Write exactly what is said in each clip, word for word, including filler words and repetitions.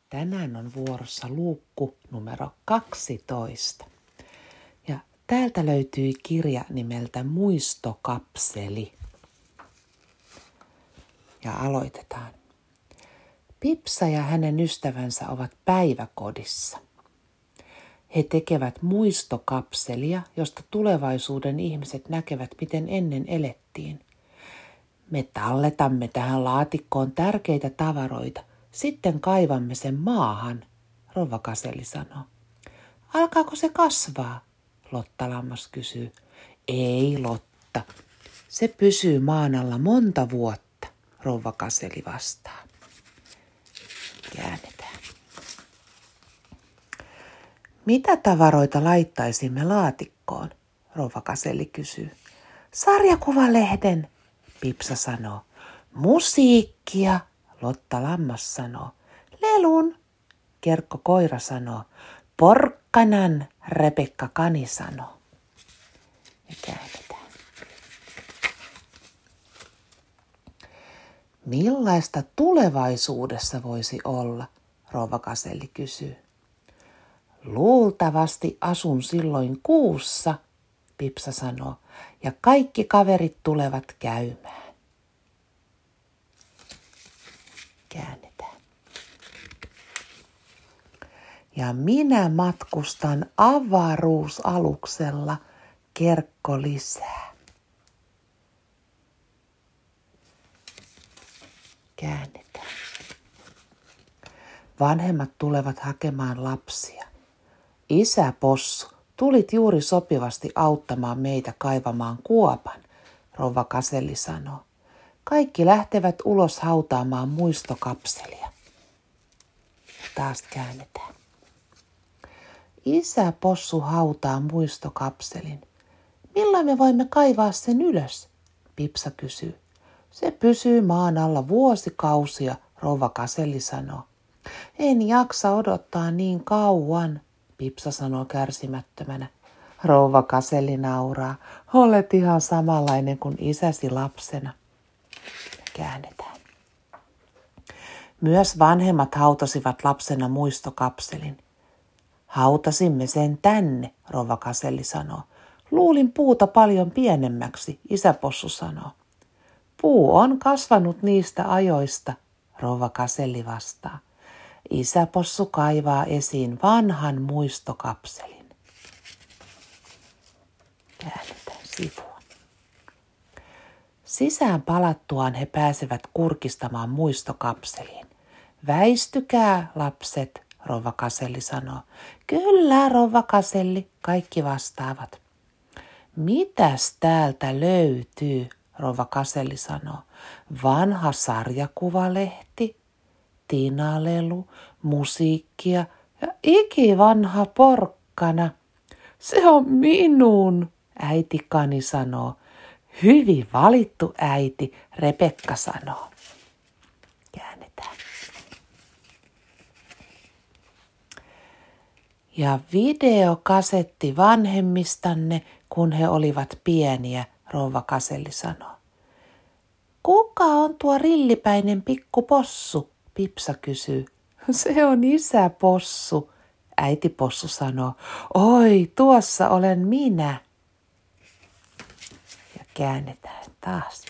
Tänään on vuorossa luukku numero kaksitoista. Ja täältä löytyy kirja nimeltä Muistokapseli. Ja aloitetaan. Pipsa ja hänen ystävänsä ovat päiväkodissa. He tekevät muistokapselia, josta tulevaisuuden ihmiset näkevät, miten ennen elettiin. Me talletamme tähän laatikkoon tärkeitä tavaroita, sitten kaivamme sen maahan, rouva Kaseli sanoo. Alkaako se kasvaa? Lotta lammas kysyy. Ei, Lotta. Se pysyy maan alla monta vuotta, rouva Kaseli vastaa. Käännetään. Mitä tavaroita laittaisimme laatikkoon? Rouva Kaseli kysyy. Sarjakuvalehden, Pipsa sanoo. Musiikkia, Lotta lammas sanoo. Lelun, Kerkko koira sanoo. Porkkanan, Rebekka kani sanoo. Ja käännetään. Millaista tulevaisuudessa voisi olla, rouva Kaseli kysyy. Luultavasti asun silloin kuussa, Pipsa sanoo, ja kaikki kaverit tulevat käymään. Käännetään. Ja minä matkustan avaruusaluksella, Kerkko lisää. Käännetään. Vanhemmat tulevat hakemaan lapsia. Isä Possu, tulit juuri sopivasti auttamaan meitä kaivamaan kuopan, rouva Kaseli sanoo. Kaikki lähtevät ulos hautaamaan muistokapselia. Taas käännetään. Isä Possu hautaa muistokapselin. Milloin me voimme kaivaa sen ylös? Pipsa kysyy. Se pysyy maan alla vuosikausia, rouva Kaseli sanoo. En jaksa odottaa niin kauan, Pipsa sanoo kärsimättömänä. Rouva Kaseli nauraa. Olet ihan samanlainen kuin isäsi lapsena. Käännetään. Myös vanhemmat hautasivat lapsena muistokapselin. Hautasimme sen tänne, rouva Kaseli sanoo. Luulin puuta paljon pienemmäksi, isä Possu sanoo. Puu on kasvanut niistä ajoista, rouva Kaseli vastaa. Isä Possu kaivaa esiin vanhan muistokapselin. Käännetään sivua. Sisään palattuaan he pääsevät kurkistamaan muistokapseliin. Väistykää, lapset, rouva Kaseli sanoo. Kyllä, rouva Kaseli, kaikki vastaavat. Mitäs täältä löytyy, rouva Kaseli sanoo. Vanha sarjakuvalehti, tinalelu, musiikkia ja ikivanha porkkana. Se on minun, äiti kani sanoo. Hyvin valittu, äiti, Rebekka sanoo. Käännetään. Ja videokasetti vanhemmistanne, kun he olivat pieniä, rouva Kaseli sanoo. Kuka on tuo rillipäinen pikku possu? Pipsa kysyy. Se on isä Possu, äiti Possu sanoo. Oi, tuossa olen minä. Ja käännetään taas.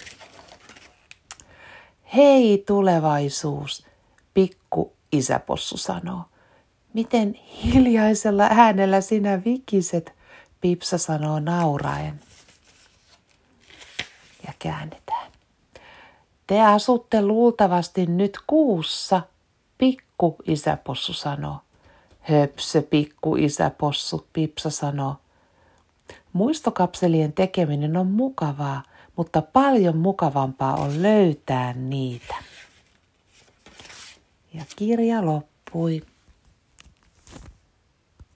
Hei tulevaisuus, pikku isä Possu sanoo. Miten hiljaisella äänellä sinä vikiset, Pipsa sanoo nauraen. Ja käännetään. Te asutte luultavasti nyt kuussa, pikku isä Possu sanoo. Höpsö, pikku isä Possu, Pipsa sanoo. Muistokapselien tekeminen on mukavaa, mutta paljon mukavampaa on löytää niitä. Ja kirja loppui.